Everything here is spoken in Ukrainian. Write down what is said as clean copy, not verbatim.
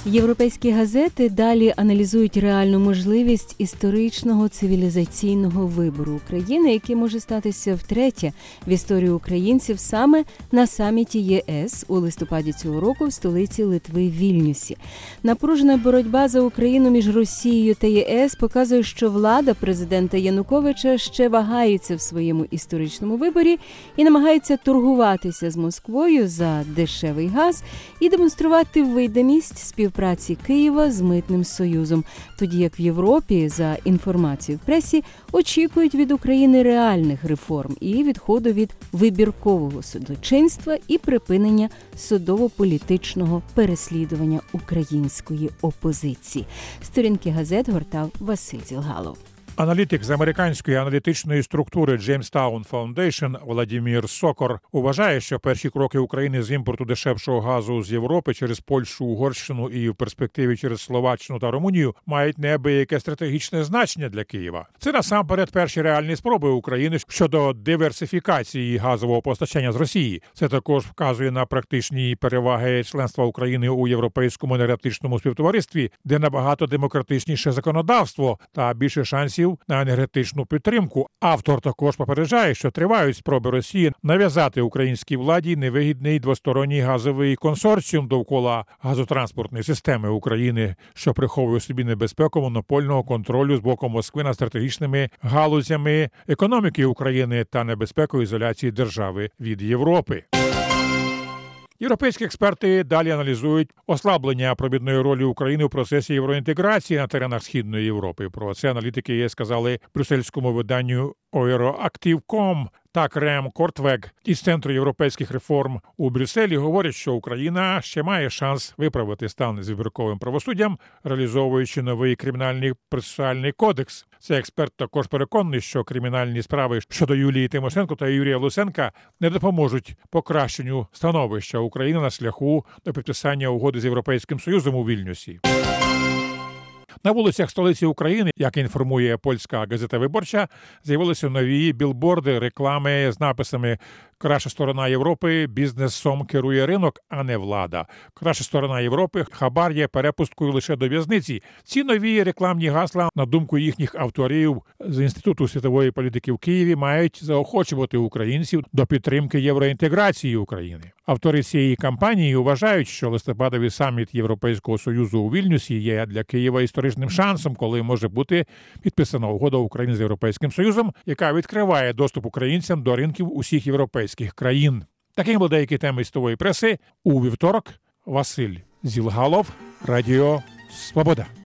Європейські газети далі аналізують реальну можливість історичного цивілізаційного вибору України, який може статися втретє в історії українців саме на саміті ЄС у листопаді цього року в столиці Литви Вільнюсі. Напружена боротьба за Україну між Росією та ЄС показує, що влада президента Януковича ще вагається в своєму історичному виборі і намагається торгуватися з Москвою за дешевий газ і демонструвати видимість співпраці Києва з Митним Союзом, тоді як в Європі, за інформацією в пресі, очікують від України реальних реформ і відходу від вибіркового судочинства і припинення судово-політичного переслідування української опозиції. Сторінки газет гортав Василь Зілгалов. Аналітик з американської аналітичної структури Jamestown Foundation Владимир Сокор вважає, що перші кроки України з імпорту дешевшого газу з Європи через Польщу, Угорщину і в перспективі через Словаччину та Румунію мають неабияке стратегічне значення для Києва. Це насамперед перші реальні спроби України щодо диверсифікації газового постачання з Росії. Це також вказує на практичні переваги членства України у Європейському енергетичному співтоваристві, де набагато демократичніше законодавство та більше шансів на енергетичну підтримку. Автор також попереджає, що тривають спроби Росії нав'язати українській владі невигідний двосторонній газовий консорціум довкола газотранспортної системи України, що приховує собі небезпеку монопольного контролю з боку Москви над стратегічними галузями економіки України та небезпеку ізоляції держави від Європи. Європейські експерти далі аналізують ослаблення провідної ролі України у процесі євроінтеграції на теренах Східної Європи. Про це аналітики ЄС сказали брюссельському виданню Euroactiv.com. Так, Рем Кортвег із Центру європейських реформ у Брюсселі говорять, що Україна ще має шанс виправити стан з вибірковим правосуддям, реалізовуючи новий кримінальний процесуальний кодекс. Цей експерт також переконаний, що кримінальні справи щодо Юлії Тимошенко та Юрія Луценка не допоможуть покращенню становища України на шляху до підписання угоди з Європейським Союзом у Вільнюсі. На вулицях столиці України, як інформує польська газета «Виборча», з'явилися нові білборди, реклами з написами «Краща сторона Європи, бізнесом керує ринок, а не влада». «Краща сторона Європи, хабар є перепусткою лише до в'язниці». Ці нові рекламні гасла, на думку їхніх авторів з Інституту світової політики в Києві, мають заохочувати українців до підтримки євроінтеграції України. Автори цієї кампанії вважають, що листопадовий саміт Європейського Союзу у Вільнюсі є для Києва історичним шансом, коли може бути підписана угода України з Європейським Союзом, яка відкриває доступ українцям до ринків усіх європейських країн. Такими були деякі теми світової преси. У вівторок Василь Зілгалов, Радіо Свобода.